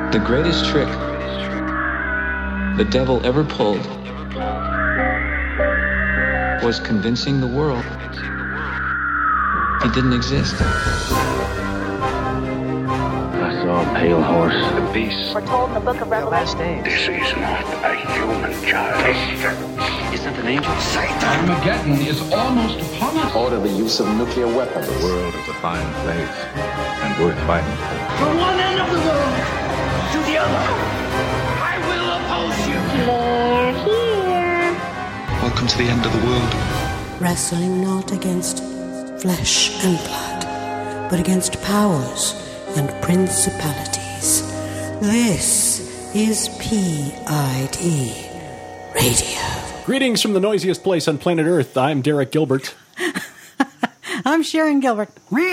The greatest trick the devil ever pulled was convincing the world he didn't exist. I saw a pale horse. The beast. We're told in the book of Revelation. This is not a human child. Isn't an angel? Armageddon is almost upon us. Order the use of nuclear weapons. The world is a fine place and worth fighting for. From one end of the world to the other, I will oppose you. They're here. Welcome to the end of the world. Wrestling not against flesh and blood, but against powers and principalities. This is PID Radio. Greetings from the noisiest place on planet Earth. I'm Derek Gilbert. I'm Sharon Gilbert.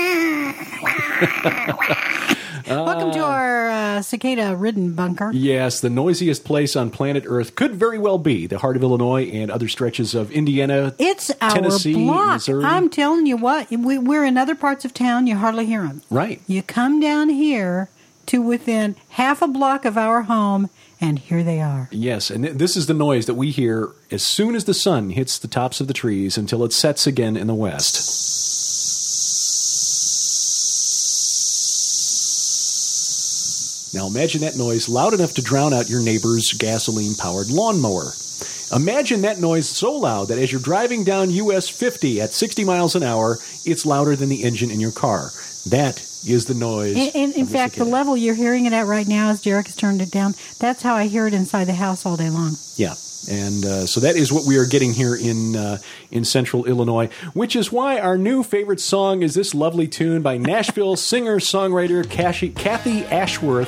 Welcome to our cicada-ridden bunker. Yes, the noisiest place on planet Earth could very well be the heart of Illinois and other stretches of Indiana, It's our Tennessee, block. Missouri. I'm telling you what, we're in other parts of town, you hardly hear them. Right. You come down here to within half a block of our home, and here they are. Yes, and this is the noise that we hear as soon as the sun hits the tops of the trees until it sets again in the west. Now imagine that noise loud enough to drown out your neighbor's gasoline-powered lawnmower. Imagine that noise so loud that as you're driving down US 50 at 60 miles an hour, it's louder than the engine in your car. That is the noise. In fact, the level you're hearing it at right now, as Derek has turned it down, that's how I hear it inside the house all day long. Yeah. And so that is what we are getting here in central Illinois, which is why our new favorite song is this lovely tune by Nashville singer-songwriter Kathy Ashworth.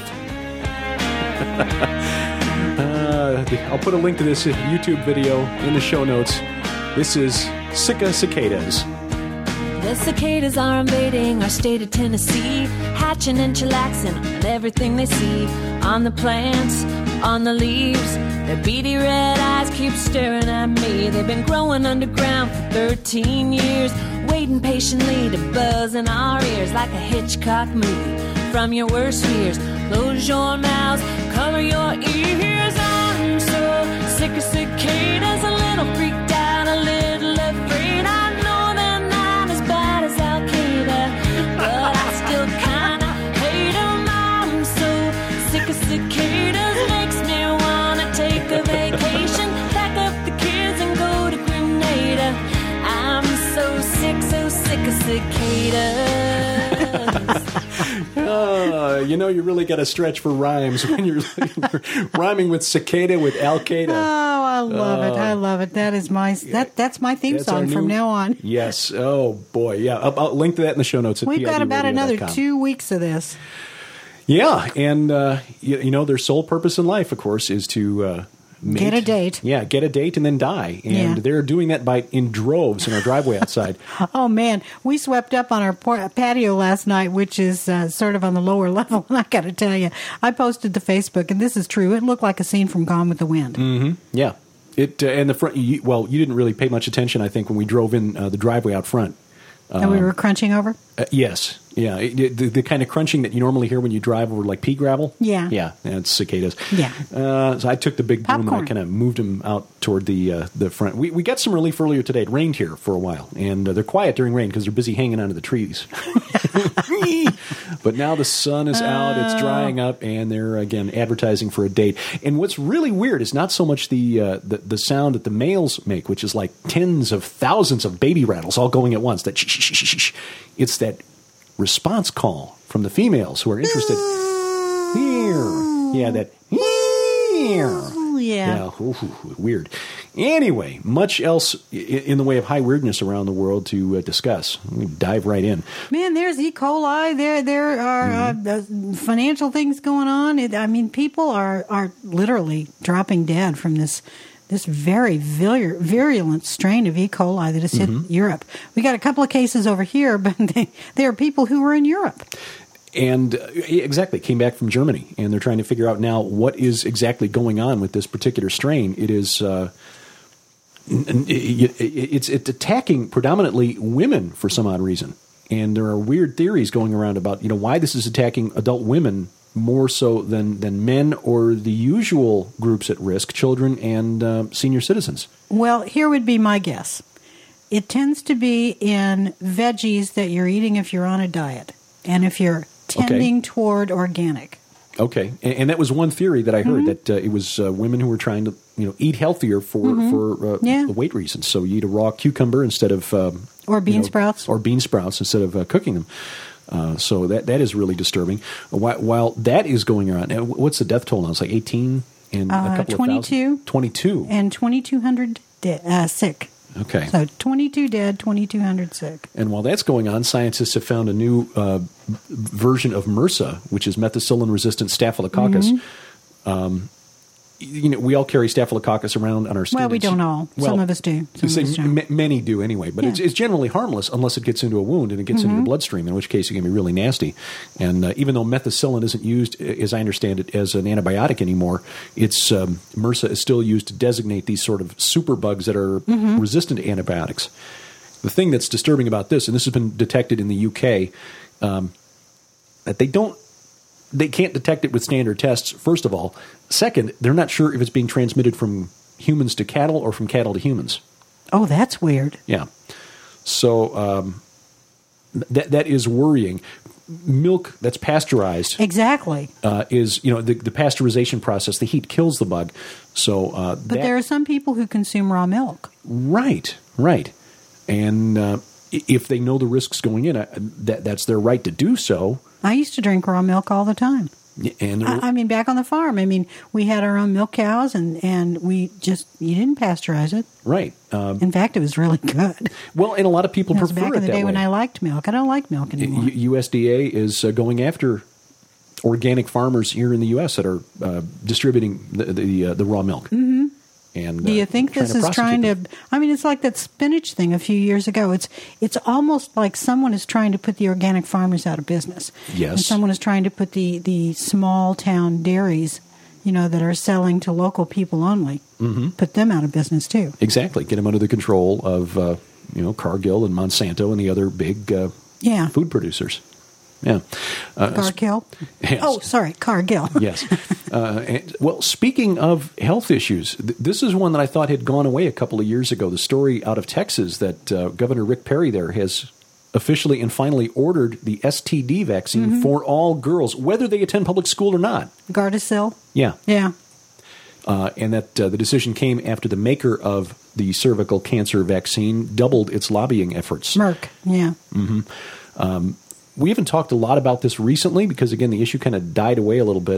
I'll put a link to this YouTube video in the show notes. This is Sicka Cicadas. The cicadas are invading our state of Tennessee, hatching and chillaxing on everything they see, on the plants, on the leaves. Their beady red eyes keep staring at me. They've been growing underground for 13 years, waiting patiently to buzz in our ears like a Hitchcock movie. From your worst fears, close your mouths, cover your ears. I'm so sick of cicadas, a little freaked out, a little afraid. I know they're not as bad as Al-Qaeda, but I still kinda hate them. I'm so sick of cicadas, makes me wanna take a vacation, pack up the kids and go to Grenada. I'm so sick of cicadas. You really got to stretch for rhymes when you're rhyming with cicada with Al-Qaeda. Oh, I love it. I love it. That is that's my theme song from now on. Yes. Oh, boy. Yeah. I'll link to that in the show notes at We've got about another PIDradio.com. 2 weeks of this. Yeah. And, their sole purpose in life, of course, is to get a date. Yeah, get a date and then die. And they're doing that in droves in our driveway outside. Oh, man. We swept up on our patio last night, which is sort of on the lower level. And I got to tell you, I posted to Facebook, and this is true. It looked like a scene from Gone with the Wind. Mm-hmm. Yeah. And the front, you didn't really pay much attention, I think, when we drove in the driveway out front. And we were crunching over? Yes. Yeah. The kind of crunching that you normally hear when you drive over like pea gravel. Yeah. Yeah. It's cicadas. Yeah. So I took the big broom and I kind of moved them out toward the front. We got some relief earlier today. It rained here for a while. And they're quiet during rain because they're busy hanging onto the trees. But now the sun is out. It's drying up. And they're, again, advertising for a date. And what's really weird is not so much the sound that the males make, which is like tens of thousands of baby rattles all going at once. That shh. It's that response call from the females who are interested. Here. Yeah, that here. Yeah. Ooh, weird. Anyway, much else in the way of high weirdness around the world to discuss. We dive right in. Man, there's E. coli. There are financial things going on. People are literally dropping dead from this very virulent strain of E. coli that has hit Europe. We got a couple of cases over here, but there are people who were in Europe. And exactly, came back from Germany, and they're trying to figure out now what is exactly going on with this particular strain. It is it's attacking predominantly women for some odd reason, and there are weird theories going around about why this is attacking adult women more so than men or the usual groups at risk, children and senior citizens? Well, here would be my guess. It tends to be in veggies that you're eating if you're on a diet, and if you're tending toward organic. Okay, and that was one theory that I heard, that it was women who were trying to eat healthier for weight reasons. So you eat a raw cucumber instead of or bean sprouts, instead of cooking them. So that is really disturbing. While that is going on, what's the death toll now? It's like 18 and a couple 22, of thousand. 22 and 2,200 sick. Okay. So 22 dead, 2,200 sick. And while that's going on, scientists have found a new version of MRSA, which is methicillin-resistant staphylococcus. We all carry staphylococcus around on our skin. Well, we don't all. Some of us do. Many do anyway. But it's generally harmless unless it gets into a wound and it gets into your bloodstream, in which case it can be really nasty. And even though methicillin isn't used, as I understand it, as an antibiotic anymore, MRSA is still used to designate these sort of superbugs that are resistant to antibiotics. The thing that's disturbing about this, and this has been detected in the UK, that they can't detect it with standard tests, first of all. Second, they're not sure if it's being transmitted from humans to cattle or from cattle to humans. Oh, that's weird. Yeah. So that is worrying. Milk that's pasteurized exactly is the pasteurization process. The heat kills the bug. So, but there are some people who consume raw milk. Right. And if they know the risks going in, that's their right to do so. I used to drink raw milk all the time. And I mean, back on the farm, we had our own milk cows, and you didn't pasteurize it. Right. In fact, it was really good. Well, and a lot of people prefer it that way. Back in the day when I liked milk. I don't like milk anymore. USDA is going after organic farmers here in the U.S. that are distributing the raw milk. Mm-hmm. And, do you think this is trying to? It's like that spinach thing a few years ago. It's almost like someone is trying to put the organic farmers out of business. Yes, and someone is trying to put the small town dairies, that are selling to local people only, put them out of business too. Exactly, get them under the control of Cargill and Monsanto and the other big food producers. Yeah. Cargill? Yes. Oh, sorry, Cargill. Yes. Well, speaking of health issues, this is one that I thought had gone away a couple of years ago. The story out of Texas that Governor Rick Perry there has officially and finally ordered the STD vaccine for all girls, whether they attend public school or not. Gardasil? Yeah. Yeah. And that the decision came after the maker of the cervical cancer vaccine doubled its lobbying efforts. Merck, yeah. Mm-hmm. We haven't talked a lot about this recently because, again, the issue kind of died away a little bit.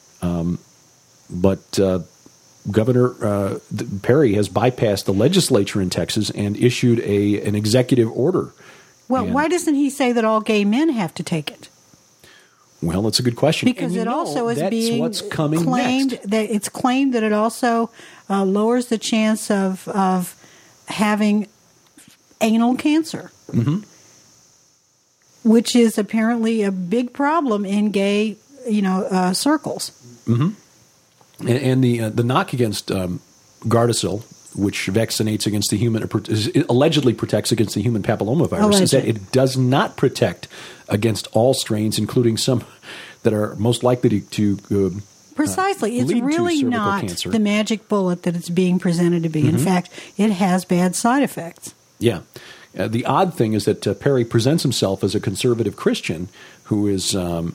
But Governor Perry has bypassed the legislature in Texas and issued an executive order. Well, why doesn't he say that all gay men have to take it? Well, that's a good question. Because it also is being what's coming claimed next. that it's claimed that it also lowers the chance of having anal cancer. Mm-hmm. Which is apparently a big problem in gay, circles. Mm-hmm. And the knock against Gardasil, which vaccinates against the human, allegedly protects against the human papillomavirus, is that it does not protect against all strains, including some that are most likely to precisely. It's really not cancer. The magic bullet that it's being presented to be. Mm-hmm. In fact, it has bad side effects. Yeah. The odd thing is that Perry presents himself as a conservative Christian who is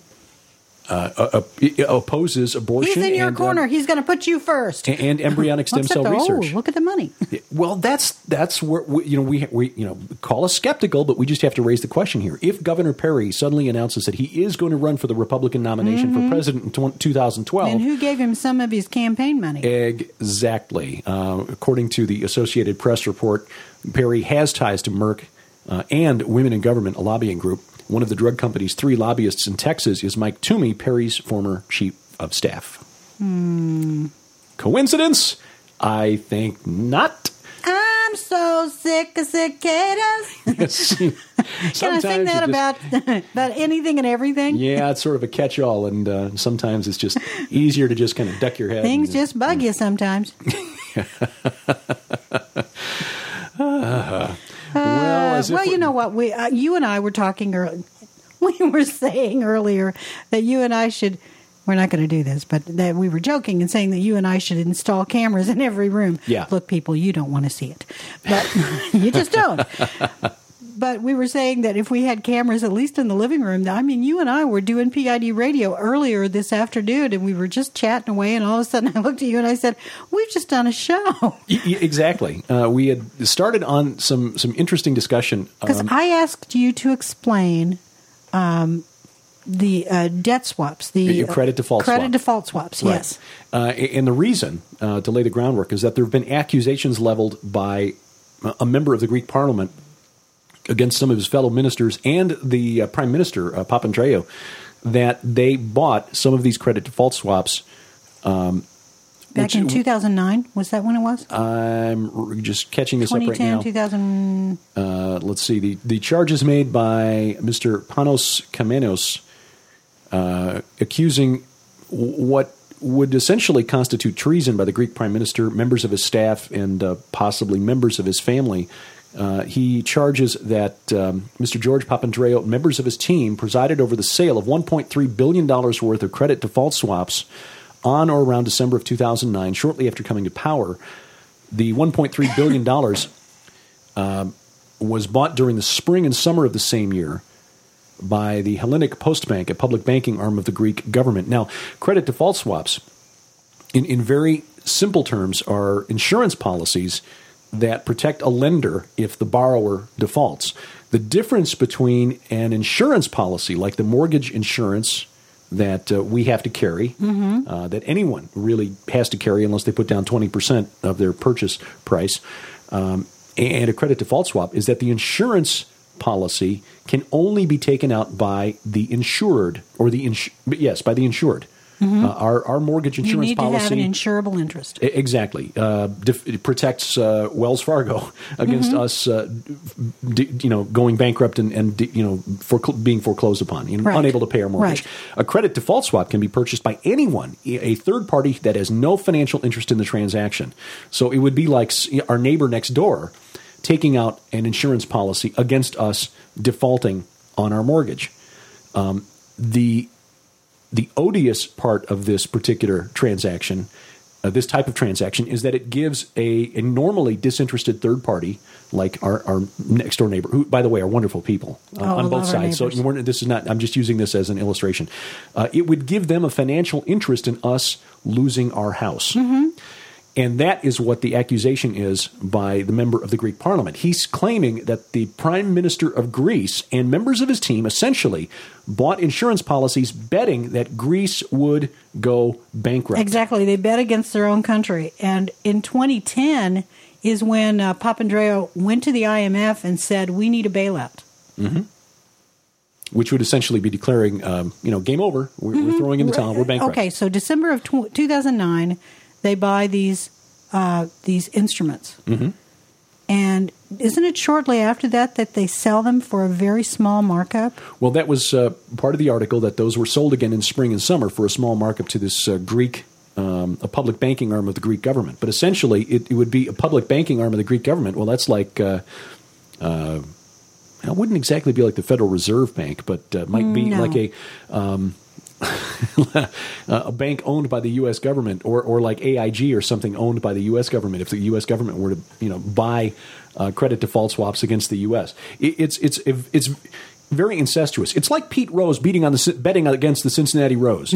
opposes abortion. He's in your corner. He's going to put you first. And embryonic stem cell research. Oh, look at the money. Well, that's where we call us skeptical, but we just have to raise the question here. If Governor Perry suddenly announces that he is going to run for the Republican nomination for president in 2012, and who gave him some of his campaign money? Exactly. According to the Associated Press report, Perry has ties to Merck and Women in Government, a lobbying group. One of the drug company's 3 lobbyists in Texas is Mike Toomey, Perry's former chief of staff. Coincidence? I think not. I'm so sick of cicadas. Can I sing that about anything and everything? Yeah, it's sort of a catch-all, and sometimes it's just easier to just kind of duck your head. Things just bug you sometimes. Well, you know what? You and I were talking earlier. We were saying earlier that you and I should we're not going to do this, but that we were joking and saying that you and I should install cameras in every room. Yeah. Look, people, you don't want to see it, but you just don't. But we were saying that if we had cameras, at least in the living room, I mean, you and I were doing PID radio earlier this afternoon, and we were just chatting away, and all of a sudden I looked at you and I said, we've just done a show. Exactly. We had started on some interesting discussion. Because I asked you to explain the debt swaps, the credit default swaps, right. Yes. And the reason, to lay the groundwork, is that there have been accusations leveled by a member of the Greek parliament against some of his fellow ministers and the Prime Minister, Papandreou, that they bought some of these credit default swaps. Back in 2009? Was that when it was? I'm just catching this up right now. 2010, 2000. Let's see. The charges made by Mr. Panos Kamenos accusing what would essentially constitute treason by the Greek Prime Minister, members of his staff, and possibly members of his family. He charges that Mr. George Papandreou and members of his team presided over the sale of $1.3 billion worth of credit default swaps on or around December of 2009, shortly after coming to power. The $1.3 billion was bought during the spring and summer of the same year by the Hellenic Postbank, a public banking arm of the Greek government. Now, credit default swaps, in very simple terms, are insurance policies that protect a lender if the borrower defaults. The difference between an insurance policy, like the mortgage insurance that we have to carry, that anyone really has to carry unless they put down 20% of their purchase price, and a credit default swap, is that the insurance policy can only be taken out by the insured, or by the insured. Our mortgage insurance policy. You need to have an insurable interest. Exactly. It protects Wells Fargo against us, going bankrupt and being foreclosed upon, unable to pay our mortgage. Right. A credit default swap can be purchased by anyone, a third party that has no financial interest in the transaction. So it would be like our neighbor next door taking out an insurance policy against us defaulting on our mortgage. The odious part of this particular transaction, this type of transaction, is that it gives a normally disinterested third party, like our next door neighbor, who, by the way, are wonderful people on both sides. So this is not. I'm just using this as an illustration. It would give them a financial interest in us losing our house. And that is what the accusation is by the member of the Greek parliament. He's claiming that the Prime Minister of Greece and members of his team essentially bought insurance policies betting that Greece would go bankrupt. Exactly. They bet against their own country. And in 2010 is when Papandreou went to the IMF and said, we need a bailout. Which would essentially be declaring, game over. We're throwing in the towel. We're bankrupt. Okay, so December of 2009... they buy these instruments. And isn't it shortly after that they sell them for a very small markup? Well, that was part of the article, that those were sold again in spring and summer for a small markup to this Greek, a public banking arm of the Greek government. But essentially, it would be a public banking arm of the Greek government. Well, that's like, it wouldn't exactly be like the Federal Reserve Bank, but might be like a bank owned by the U.S. government, or like AIG or something owned by the U.S. government. If the U.S. government were to buy credit default swaps against the U.S., it's very incestuous. It's like Pete Rose betting against the Cincinnati Reds.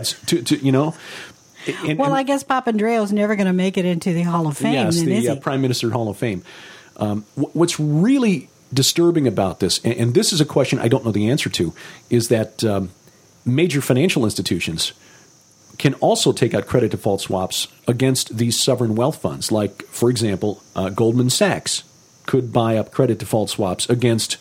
I guess Papandreou's never going to make it into the Hall of Fame. Yes, the Prime Minister Hall of Fame. What's really disturbing about this, and this is a question I don't know the answer to, is that major financial institutions can also take out credit default swaps against these sovereign wealth funds. Like, for example, Goldman Sachs could buy up credit default swaps against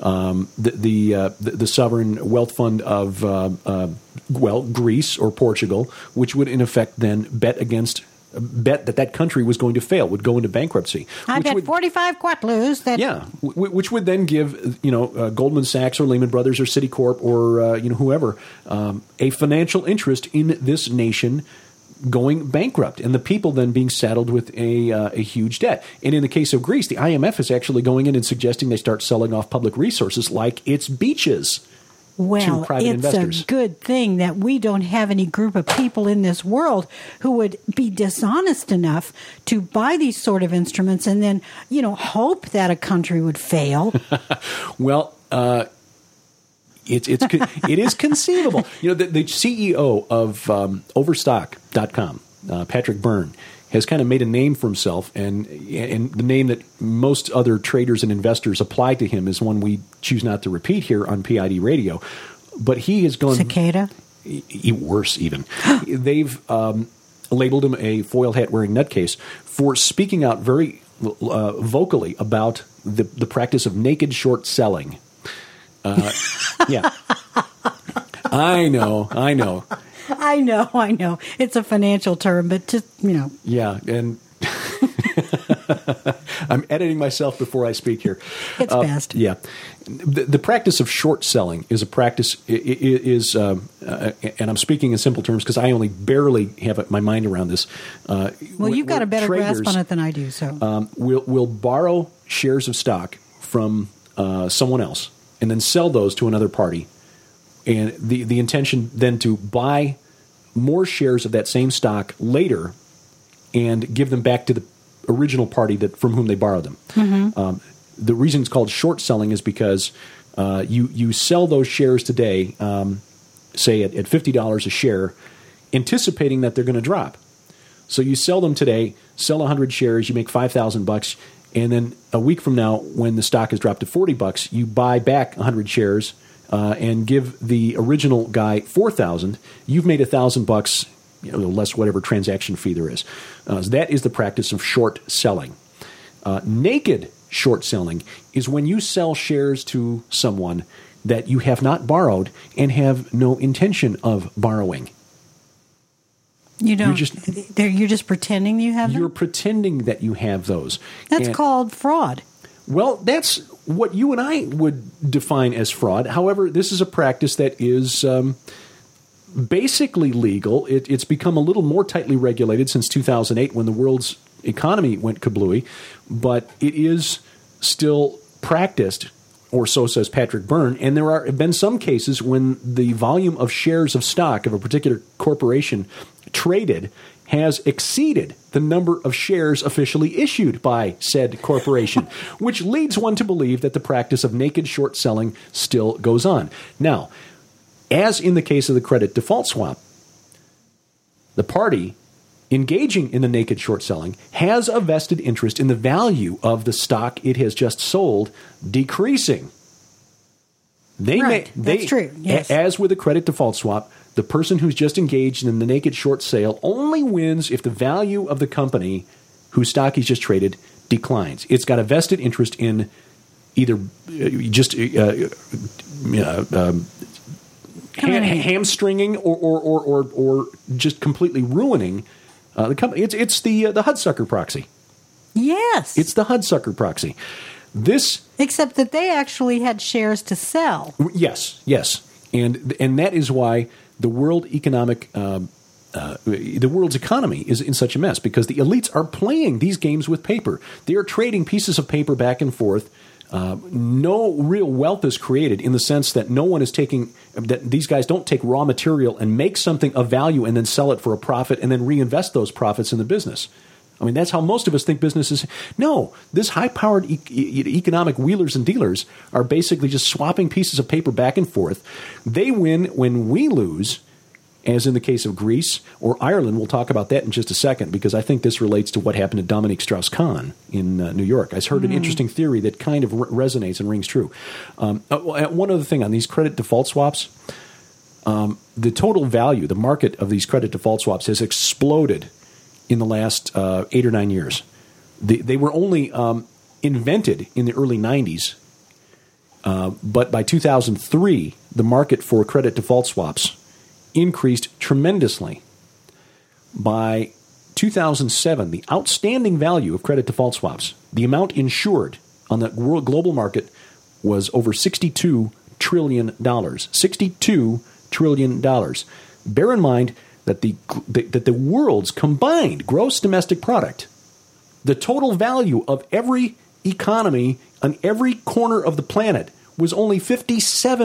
the sovereign wealth fund of Greece or Portugal, which would in effect then bet that country was going to fail, would go into bankruptcy. I bet 45 quatloos. Which would then give Goldman Sachs or Lehman Brothers or Citicorp or whoever a financial interest in this nation going bankrupt, and the people then being saddled with a huge debt. And in the case of Greece, the IMF is actually going in and suggesting they start selling off public resources like its beaches. Well, to private investors. It's a good thing that we don't have any group of people in this world who would be dishonest enough to buy these sort of instruments and then, hope that a country would fail. Well, it is conceivable. The CEO of Overstock.com, Patrick Byrne, has kind of made a name for himself, and the name that most other traders and investors apply to him is one we choose not to repeat here on PID Radio. But he has gone... Cicada? Worse, even. They've labeled him a foil hat-wearing nutcase for speaking out very vocally about the practice of naked short selling. Yeah. I know. I know. It's a financial term, but just, Yeah, and I'm editing myself before I speak here. It's best. Yeah. The practice of short selling is a practice, and I'm speaking in simple terms because I only barely have my mind around this. Well, you've got a better grasp on it than I do. So we'll borrow shares of stock from someone else and then sell those to another party. And the intention then to buy more shares of that same stock later and give them back to the original party from whom they borrowed them. Mm-hmm. The reason it's called short selling is because you sell those shares today, say at $50 a share, anticipating that they're going to drop. So you sell them today, sell 100 shares, you make $5,000, and then a week from now, when the stock has dropped to $40, you buy back 100 shares. And give the original guy $4,000, you've made $1,000, less whatever transaction fee there is. So that is the practice of short selling. Naked short selling is when you sell shares to someone that you have not borrowed and have no intention of borrowing. You don't. You're just pretending you have them? You're pretending that you have those. That's called fraud. Well, that's what you and I would define as fraud. However, this is a practice that is basically legal. It's become a little more tightly regulated since 2008 when the world's economy went kablooey, but it is still practiced, or so says Patrick Byrne, and there have been some cases when the volume of shares of stock of a particular corporation traded has exceeded the number of shares officially issued by said corporation, which leads one to believe that the practice of naked short selling still goes on. Now, as in the case of the credit default swap, the party engaging in the naked short selling has a vested interest in the value of the stock it has just sold decreasing. That's true. Yes. As with a credit default swap, the person who's just engaged in the naked short sale only wins if the value of the company whose stock he's just traded declines. It's got a vested interest in either just hamstringing or just completely ruining the company. It's the Hudsucker proxy. Yes. It's the Hudsucker proxy. Except that they actually had shares to sell. Yes. And that is why the world's economy is in such a mess, because the elites are playing these games with paper. They are trading pieces of paper back and forth. No real wealth is created in the sense that that these guys don't take raw material and make something of value and then sell it for a profit and then reinvest those profits in the business. I mean, that's how most of us think business is. No, this high-powered economic wheelers and dealers are basically just swapping pieces of paper back and forth. They win when we lose, as in the case of Greece or Ireland. We'll talk about that in just a second, because I think this relates to what happened to Dominique Strauss-Kahn in New York. I heard an interesting theory that kind of resonates and rings true. One other thing on these credit default swaps, the total value, the market of these credit default swaps has exploded in the last 8 or 9 years. They were only invented in the early 90s, but by 2003, the market for credit default swaps increased tremendously. By 2007, the outstanding value of credit default swaps, the amount insured on the global market, was over $62 trillion. $62 trillion. Bear in mind that the world's combined gross domestic product, the total value of every economy on every corner of the planet, was only $57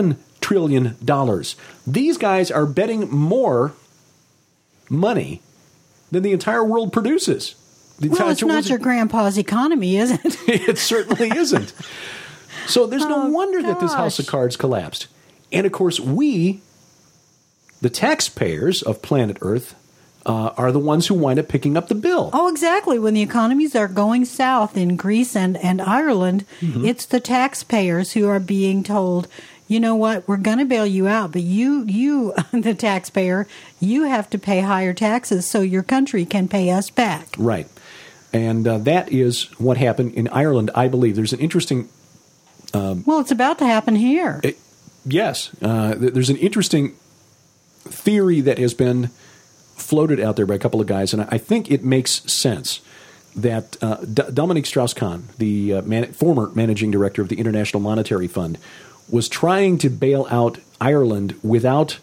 trillion. These guys are betting more money than the entire world produces. Well, it's not your grandpa's economy, is it? It certainly isn't. So there's no wonder that this house of cards collapsed. And, of course, we, the taxpayers of planet Earth, are the ones who wind up picking up the bill. Oh, exactly. When the economies are going south in Greece and Ireland, it's the taxpayers who are being told, you know what, we're going to bail you out, but you, the taxpayer, you have to pay higher taxes so your country can pay us back. Right. And that is what happened in Ireland, I believe. There's an interesting... well, it's about to happen here. Yes. There's an interesting theory that has been floated out there by a couple of guys, and I think it makes sense that Dominique Strauss-Kahn, the former managing director of the International Monetary Fund, was trying to bail out Ireland without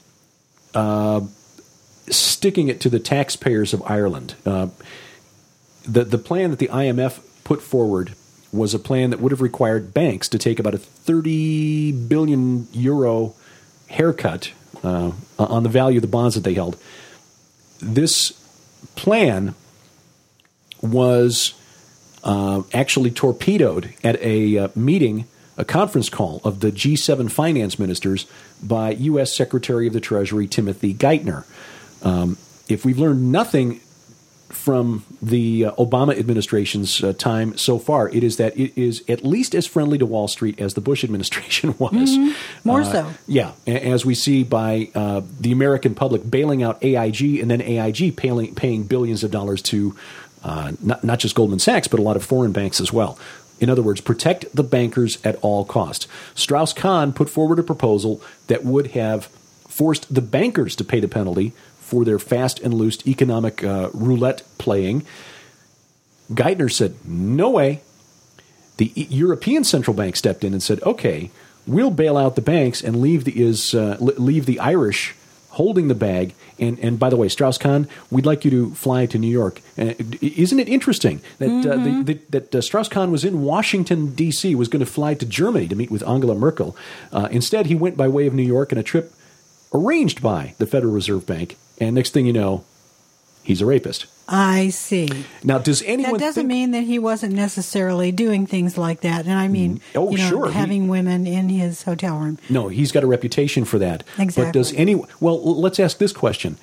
sticking it to the taxpayers of Ireland. The plan that the IMF put forward was a plan that would have required banks to take about a 30 billion euro haircut on the value of the bonds that they held. This plan was actually torpedoed at a meeting, a conference call of the G7 finance ministers by U.S. Secretary of the Treasury Timothy Geithner. If we've learned nothing from the Obama administration's time so far, it is that it is at least as friendly to Wall Street as the Bush administration was. More so. Yeah, as we see by the American public bailing out AIG and then AIG paying billions of dollars to not just Goldman Sachs, but a lot of foreign banks as well. In other words, protect the bankers at all costs. Strauss-Kahn put forward a proposal that would have forced the bankers to pay the penalty for their fast and loose economic roulette playing. Geithner said, no way. The European Central Bank stepped in and said, okay, we'll bail out the banks and leave the Irish holding the bag. And by the way, Strauss-Kahn, we'd like you to fly to New York. Isn't it interesting that that Strauss-Kahn was in Washington, D.C., was going to fly to Germany to meet with Angela Merkel. Instead, he went by way of New York in a trip arranged by the Federal Reserve Bank. And next thing you know, he's a rapist. I see. Now, does anyone that doesn't mean that he wasn't necessarily doing things like that. And I mean, sure, having women in his hotel room. No, he's got a reputation for that. Exactly. But does well, let's ask this question.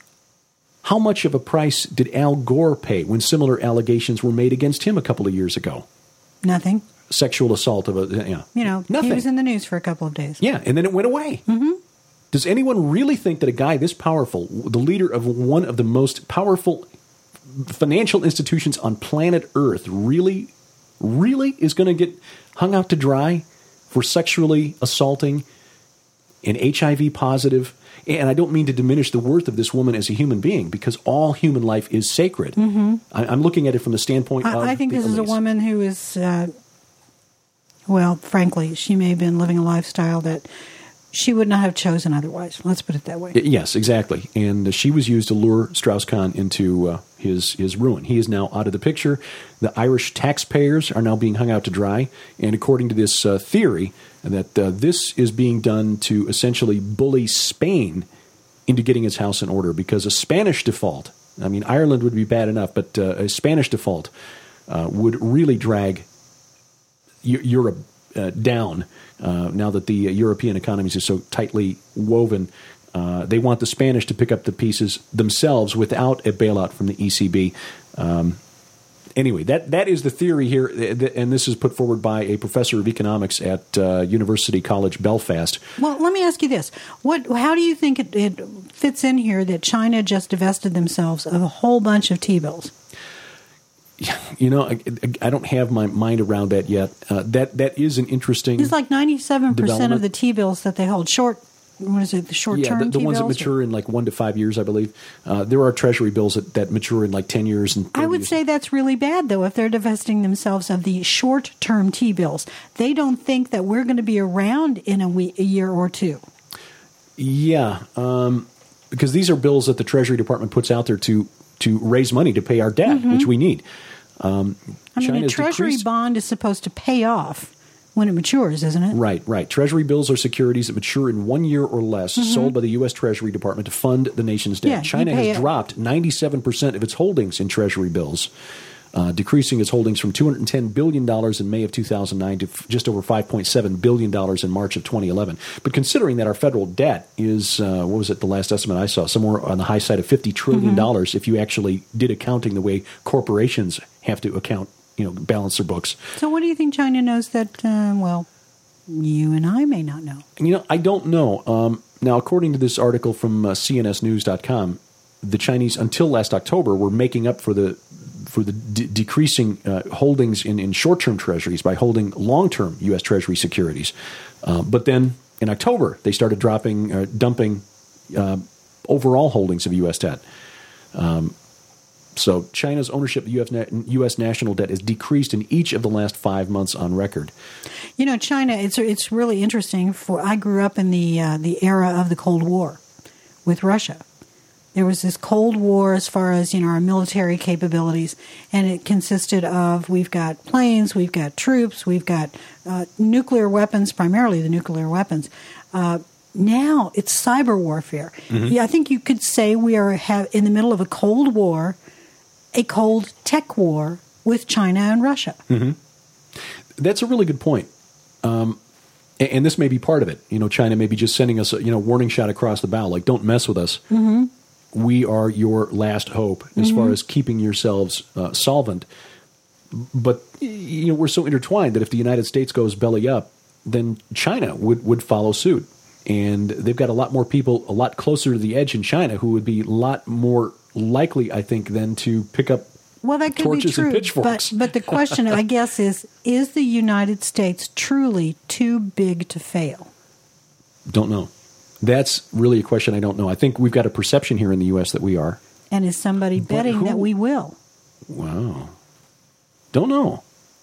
How much of a price did Al Gore pay when similar allegations were made against him a couple of years ago? Nothing. Sexual assault of nothing. He was in the news for a couple of days. Yeah, and then it went away. Does anyone really think that a guy this powerful, the leader of one of the most powerful financial institutions on planet Earth, really is going to get hung out to dry for sexually assaulting an HIV positive? And I don't mean to diminish the worth of this woman as a human being, because all human life is sacred. I'm looking at it from the standpoint of I think this is a woman who is, well, frankly, she may have been living a lifestyle that she would not have chosen otherwise. Let's put it that way. Yes, exactly. And she was used to lure Strauss-Kahn into his ruin. He is now out of the picture. The Irish taxpayers are now being hung out to dry. And according to this theory, that this is being done to essentially bully Spain into getting its house in order, because a Spanish default, I mean, Ireland would be bad enough, but a Spanish default would really drag Europe down. Now that the European economies are so tightly woven, they want the Spanish to pick up the pieces themselves without a bailout from the ECB. Anyway, that is the theory here, and this is put forward by a professor of economics at University College Belfast. Well, let me ask you this. How do you think it fits in here that China just divested themselves of a whole bunch of T-bills? You know, I don't have my mind around that yet. That is an interesting. It's like 97% of the T-bills that they hold short. What is it? The short-term T-bills? The ones that mature in like 1 to 5 years, I believe. There are Treasury bills that mature in like 10 years and 30 I would years. say that's really bad, though, if they're divesting themselves of the short-term T-bills. They don't think that we're going to be around in a year or two. Yeah, because these are bills that the Treasury Department puts out there to raise money to pay our debt, which we need. I mean, a Treasury bond is supposed to pay off when it matures, isn't it? Right. Treasury bills are securities that mature in 1 year or less, sold by the U.S. Treasury Department to fund the nation's debt. Yeah, China has dropped 97% of its holdings in Treasury bills, decreasing its holdings from $210 billion in May of 2009 to just over $5.7 billion in March of 2011. But considering that our federal debt is, what was it, the last estimate I saw, somewhere on the high side of $50 trillion, if you actually did accounting the way corporations have to account, balance their books. So what do you think China knows that, you and I may not know? I don't know. Now, according to this article from CNSnews.com, the Chinese, until last October, were making up for the decreasing holdings in short-term treasuries by holding long-term U.S. Treasury securities. But then in October, they started dumping overall holdings of U.S. debt. So China's ownership of U.S. national debt has decreased in each of the last 5 months on record. China, it's really interesting. I grew up in the era of the Cold War with Russia. There was this Cold War as far as, our military capabilities, and it consisted of, we've got planes, we've got troops, we've got nuclear weapons, primarily the nuclear weapons. Now it's cyber warfare. Yeah, I think you could say we are in the middle of a Cold War, a cold tech war with China and Russia. That's a really good point. And this may be part of it. China may be just sending us a warning shot across the bow, like, don't mess with us. We are your last hope as far as keeping yourselves solvent. But, we're so intertwined that if the United States goes belly up, then China would follow suit. And they've got a lot more people a lot closer to the edge in China who would be a lot more likely, I think, than to pick up that could torches be true, and pitchforks. But the question, I guess, is the United States truly too big to fail? Don't know. That's really a question I don't know. I think we've got a perception here in the U.S. that we are. And is somebody betting that we will? Wow. Don't know.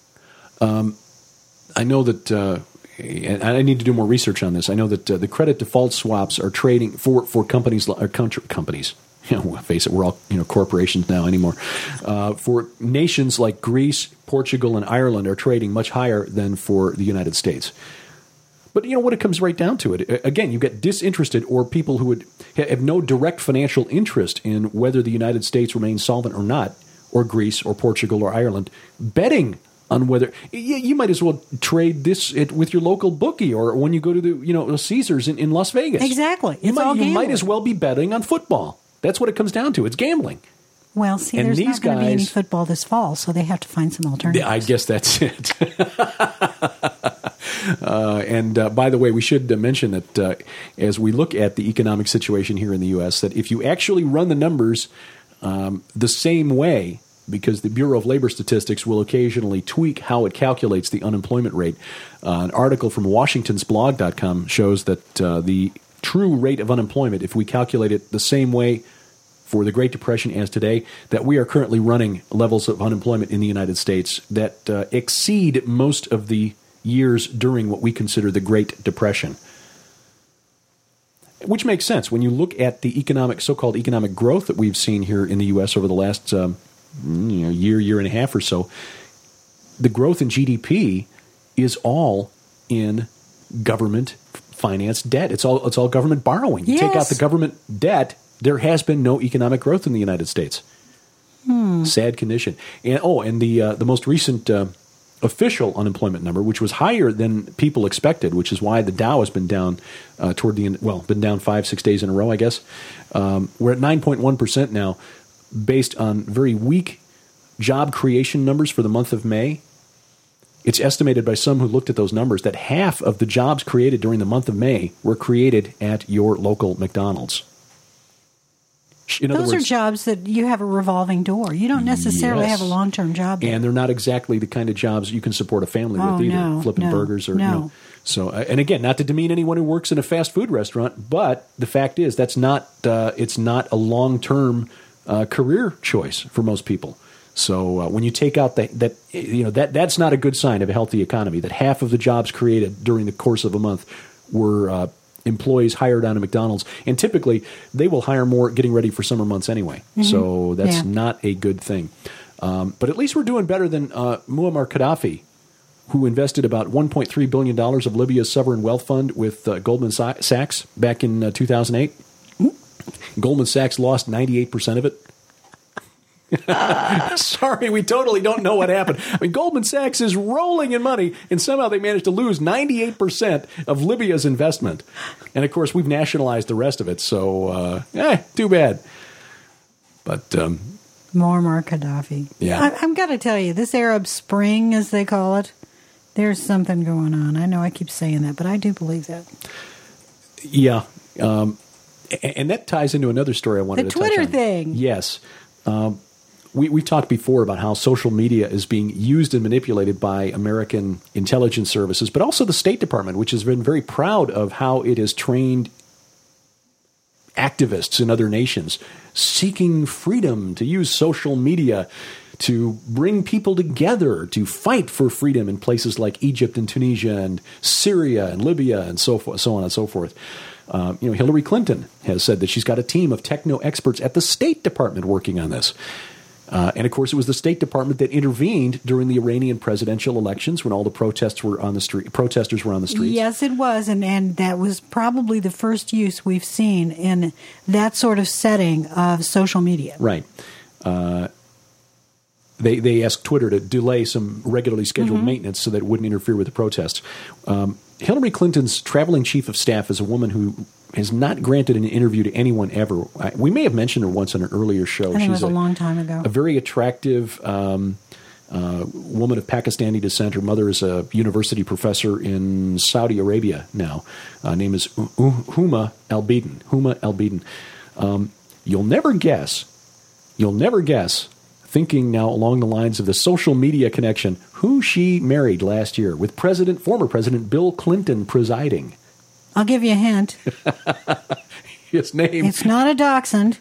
I know that, and I need to do more research on this. I know that the credit default swaps are trading for companies, companies. Face it, we're all corporations now anymore. For nations like Greece, Portugal, and Ireland are trading much higher than for the United States. But what it comes right down to it, again, you get disinterested or people who would have no direct financial interest in whether the United States remains solvent or not, or Greece or Portugal or Ireland, betting on whether you might as well trade this with your local bookie or when you go to the Caesars in Las Vegas. Exactly, you might as well be betting on football. That's what it comes down to. It's gambling. Well, see, and there's not going to be any football this fall, so they have to find some alternatives. I guess that's it. And by the way, we should mention that as we look at the economic situation here in the U.S., that if you actually run the numbers the same way, because the Bureau of Labor Statistics will occasionally tweak how it calculates the unemployment rate, an article from Washington'sBlog.com shows that the true rate of unemployment, if we calculate it the same way for the Great Depression as today, that we are currently running levels of unemployment in the United States that exceed most of the years during what we consider the Great Depression. Which makes sense when you look at the so-called economic growth that we've seen here in the U.S. over the last year and a half or so. The growth in GDP is all in government finance debt. It's all government borrowing. You take out the government debt, there has been no economic growth in the United States. Sad condition. And the most recent official unemployment number, which was higher than people expected, which is why the Dow has been down toward the end. Well, been down 5-6 days in a row, I guess. We're at 9.1% now, based on very weak job creation numbers for the month of May. It's estimated by some who looked at those numbers that half of the jobs created during the month of May were created at your local McDonald's. Those are jobs that you have a revolving door. You don't necessarily have a long-term job there. And they're not exactly the kind of jobs you can support a family with either, flipping burgers or So, and again, not to demean anyone who works in a fast food restaurant, but the fact is it's not a long-term career choice for most people. So when you take out that's not a good sign of a healthy economy, that half of the jobs created during the course of a month were employees hired on a McDonald's. And typically, they will hire more getting ready for summer months anyway. Mm-hmm. So that's not a good thing. But at least we're doing better than Muammar Gaddafi, who invested about $1.3 billion of Libya's sovereign wealth fund with Goldman Sachs back in 2008. Goldman Sachs lost 98% of it. Sorry, we totally don't know what happened. I mean, Goldman Sachs is rolling in money, and somehow they managed to lose 98% of Libya's investment. And, of course, we've nationalized the rest of it, so, too bad. But Muammar Gaddafi. Yeah. I'm got to tell you, this Arab Spring, as they call it, there's something going on. I know I keep saying that, but I do believe that. Yeah. And that ties into another story I wanted to touch on. The Twitter thing. Yes. We've talked before about how social media is being used and manipulated by American intelligence services, but also the State Department, which has been very proud of how it has trained activists in other nations seeking freedom to use social media to bring people together to fight for freedom in places like Egypt and Tunisia and Syria and Libya and so on and so forth. Hillary Clinton has said that she's got a team of techno experts at the State Department working on this. And, of course, it was the State Department that intervened during the Iranian presidential elections when all the protesters were on the streets. Yes, it was, and that was probably the first use we've seen in that sort of setting of social media. Right. They asked Twitter to delay some regularly scheduled maintenance so that it wouldn't interfere with the protests. Hillary Clinton's traveling chief of staff is a woman who has not granted an interview to anyone ever. We may have mentioned her once on an earlier show. I think it was a long time ago. A very attractive woman of Pakistani descent. Her mother is a university professor in Saudi Arabia now. Name is Huma Al-Biden. Huma Al-Biden. You'll never guess, thinking now along the lines of the social media connection, who she married last year with former President Bill Clinton presiding. I'll give you a hint. His name. It's not a dachshund.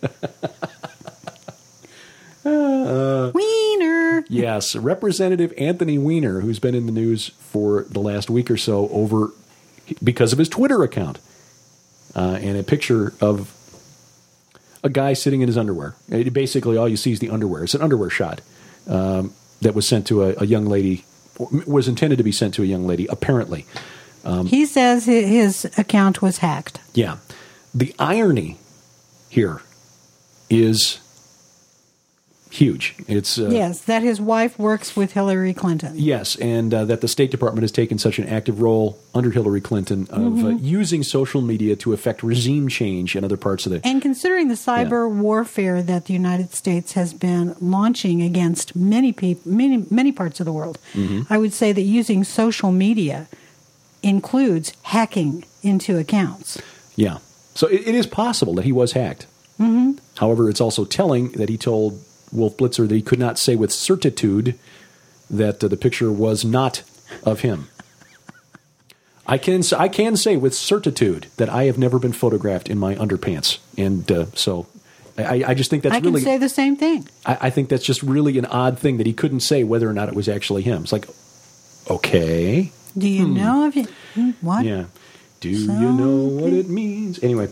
Weiner. Yes, Representative Anthony Weiner, who's been in the news for the last week or so because of his Twitter account. And a picture of a guy sitting in his underwear. Basically, all you see is the underwear. It's an underwear shot that was sent to a young lady, was intended to be sent to a young lady, apparently. He says his account was hacked. Yeah. The irony here is huge. It's yes, that his wife works with Hillary Clinton. Yes, and that the State Department has taken such an active role under Hillary Clinton of using social media to affect regime change in other parts of the... And considering the cyber warfare that the United States has been launching against many people, many parts of the world, I would say that using social media includes hacking into accounts. Yeah. So it is possible that he was hacked. However, it's also telling that he told Wolf Blitzer that he could not say with certitude that the picture was not of him. I can say with certitude that I have never been photographed in my underpants. And so I just think that's really... I can say the same thing. I think that's just really an odd thing that he couldn't say whether or not it was actually him. It's like, okay... Do you know if you... What? Yeah. Do you know what it means? Anyway,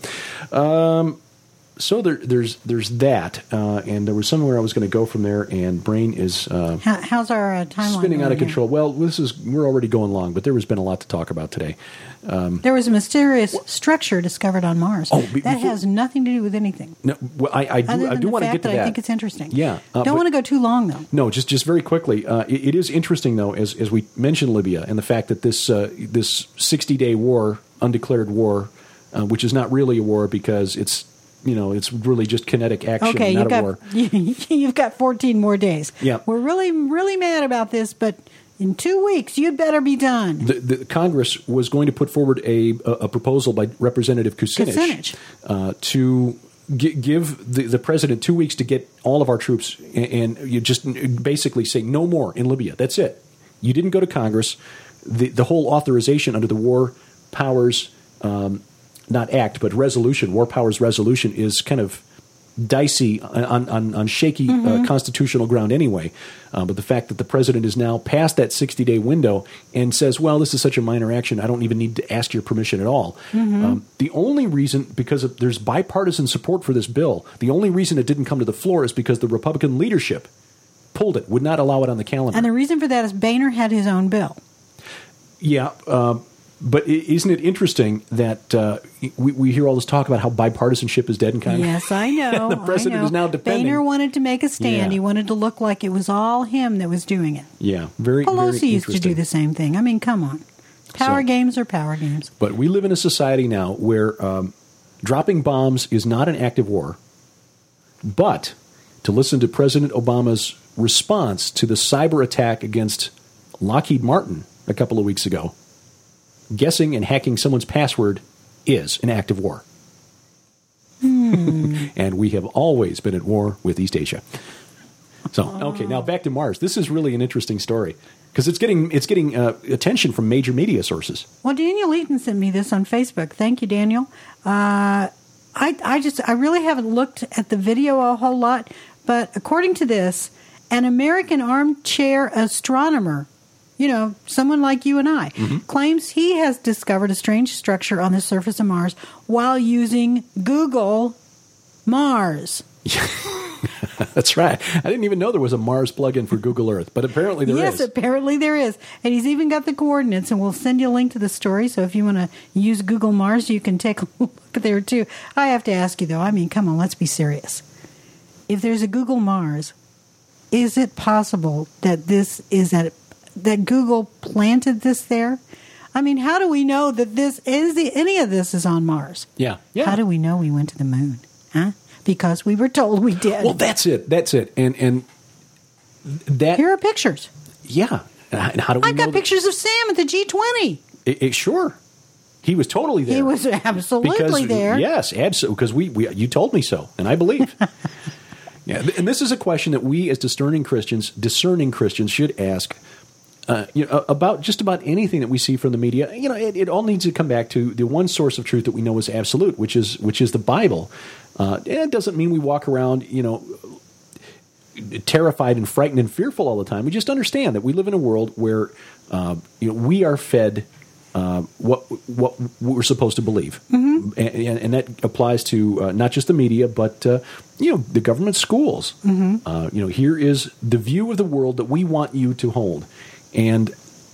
so there's that, and there was somewhere I was going to go from there, and brain is how's our timeline spinning out of control. Well, we're already going long, but there has been a lot to talk about today. There was a mysterious structure discovered on Mars. That has nothing to do with anything. No, well, I do want to get to that. I think it's interesting. Yeah, don't want to go too long though. No, just very quickly. It is interesting though, as we mentioned Libya and the fact that this 60-day war, undeclared war, which is not really a war because it's really just kinetic action, not a war. You've got 14 more days. Yeah. We're really, really mad about this, but in 2 weeks, you'd better be done. The Congress was going to put forward a proposal by Representative Kucinich to give the president 2 weeks to get all of our troops and you just basically say no more in Libya. That's it. You didn't go to Congress. The whole authorization under the War Powers not act, but resolution, War Powers Resolution, is kind of dicey on shaky constitutional ground anyway. But the fact that the president is now past that 60-day window and says, well, this is such a minor action, I don't even need to ask your permission at all. The only reason, because there's bipartisan support for this bill, the only reason it didn't come to the floor is because the Republican leadership pulled it, would not allow it on the calendar. And the reason for that is Boehner had his own bill. Yeah, but isn't it interesting that we hear all this talk about how bipartisanship is dead and kind of... Yes, I know. The president is now defending. Boehner wanted to make a stand. Yeah. He wanted to look like it was all him that was doing it. Yeah, very Pelosi very used to do the same thing. I mean, come on. Power games are power games. But we live in a society now where dropping bombs is not an act of war. But to listen to President Obama's response to the cyber attack against Lockheed Martin a couple of weeks ago, guessing and hacking someone's password is an act of war. And we have always been at war with East Asia. So, okay, now back to Mars. This is really an interesting story because it's getting attention from major media sources. Well, Daniel Eaton sent me this on Facebook. Thank you, Daniel. I really haven't looked at the video a whole lot, but according to this, an American armchair astronomer, someone like you and I, claims he has discovered a strange structure on the surface of Mars while using Google Mars. That's right. I didn't even know there was a Mars plugin for Google Earth, but apparently there is. Yes, apparently there is. And he's even got the coordinates, and we'll send you a link to the story. So if you want to use Google Mars, you can take a look there too. I have to ask you, though, I mean, come on, let's be serious. If there's a Google Mars, is it possible that that Google planted this there? I mean, how do we know that any of this is on Mars? Yeah. How do we know we went to the moon? Huh? Because we were told we did. Well, that's it. And that... Here are pictures. Yeah. And how do we I've got pictures of Sam at the G20. Sure. He was totally there. He was absolutely there. Yes, absolutely. Because you told me so, and I believe. Yeah, and this is a question that we as discerning Christians should ask about just about anything that we see from the media. It all needs to come back to the one source of truth that we know is absolute, which is the Bible. It doesn't mean we walk around, terrified and frightened and fearful all the time. We just understand that we live in a world where we are fed what we're supposed to believe, and that applies to not just the media, but the government schools. Here is the view of the world that we want you to hold, and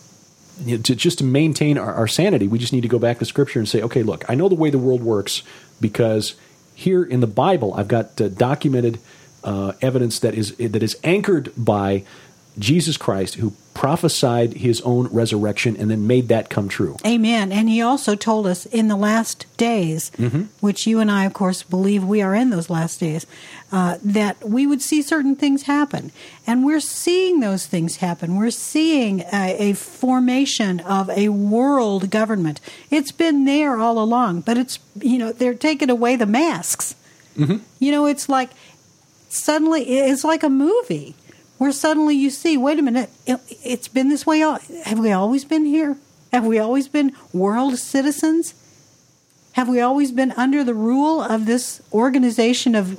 to maintain our sanity, we just need to go back to Scripture and say, okay, look, I know the way the world works because here in the Bible I've got documented evidence that is anchored by Jesus Christ, who prophesied his own resurrection and then made that come true. Amen. And he also told us in the last days, which you and I, of course, believe we are in those last days, that we would see certain things happen. And we're seeing those things happen. We're seeing a formation of a world government. It's been there all along, but it's, they're taking away the masks. It's like suddenly, it's like a movie. Where suddenly you see, wait a minute, it's been this way. Have we always been here? Have we always been world citizens? Have we always been under the rule of this organization of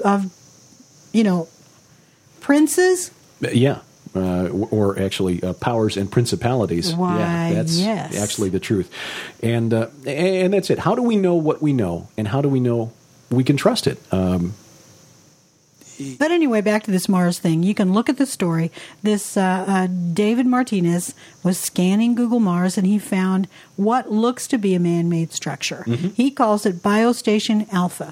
princes? Yeah. Or actually powers and principalities. Why, yeah, that's actually the truth. And that's it. How do we know what we know? And how do we know we can trust it? But anyway, back to this Mars thing. You can look at the story. This David Martinez was scanning Google Mars, and he found what looks to be a man-made structure. He calls it Biostation Alpha.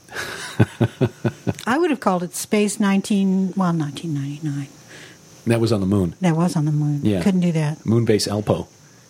I would have called it Space 1999. That was on the moon. That was on the moon. Yeah. Couldn't do that. Moonbase Alpo.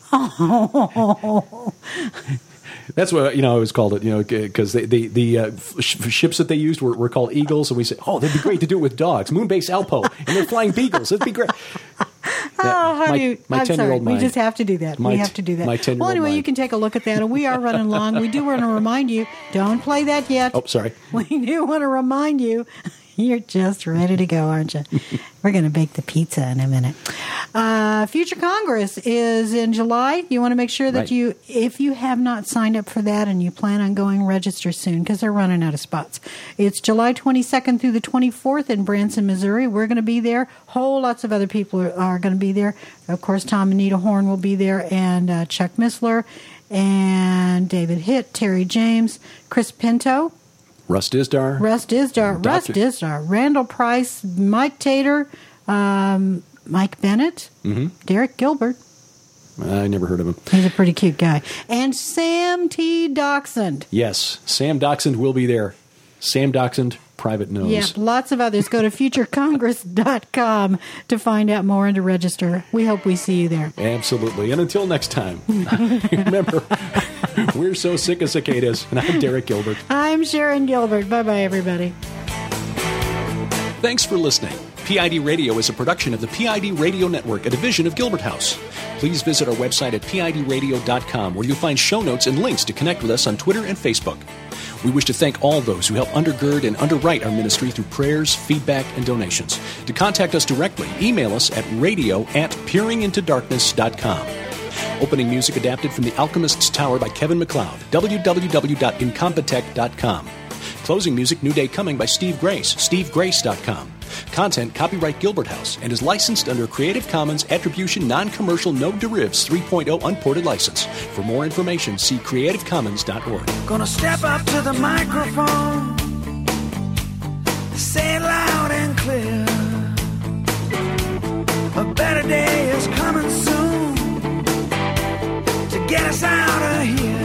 Oh. That's what I always called it, because the ships that they used were called Eagles, and we said, "Oh, that'd be great to do it with dogs." Moonbase Alpo, and they're flying beagles. It'd be great. I'm 10-year-old sorry. mind. We just have to do that. We have to do that. My 10-year-old well, anyway, mind. you can take a look at that, and we are running long. We do want to remind you, don't play that yet. Oh, sorry. We do want to remind you. You're just ready to go, aren't you? We're going to bake the pizza in a minute. Future Congress is in July. You want to make sure that if you have not signed up for that and you plan on going, register soon because they're running out of spots. It's July 22nd through the 24th in Branson, Missouri. We're going to be there. Whole lots of other people are going to be there. Of course, Tom and Nita Horn will be there, and Chuck Missler, and David Hitt, Terry James, Chris Pinto. Russ Dizdar, Randall Price, Mike Tater, Mike Bennett, Derek Gilbert, I never heard of him. He's a pretty cute guy. And Sam T. Dachshund. Yes, Sam Dachshund will be there. Sam Dachshund, private nose. Yeah, lots of others. Go to futurecongress.com to find out more and to register. We hope we see you there. Absolutely. And until next time, remember, we're so sick of cicadas. And I'm Derek Gilbert. I'm Sharon Gilbert. Bye-bye, everybody. Thanks for listening. PID Radio is a production of the PID Radio Network, a division of Gilbert House. Please visit our website at pidradio.com, where you'll find show notes and links to connect with us on Twitter and Facebook. We wish to thank all those who help undergird and underwrite our ministry through prayers, feedback, and donations. To contact us directly, email us at radio@peeringintodarkness.com. Opening music adapted from The Alchemist's Tower by Kevin MacLeod, www.incompetech.com. Closing music, New Day Coming by Steve Grace, stevegrace.com. Content copyright Gilbert House and is licensed under Creative Commons Attribution Non-Commercial No Derivatives 3.0 Unported License. For more information, see creativecommons.org. Gonna step up to the microphone, say it loud and clear. A better day is coming soon to get us out of here.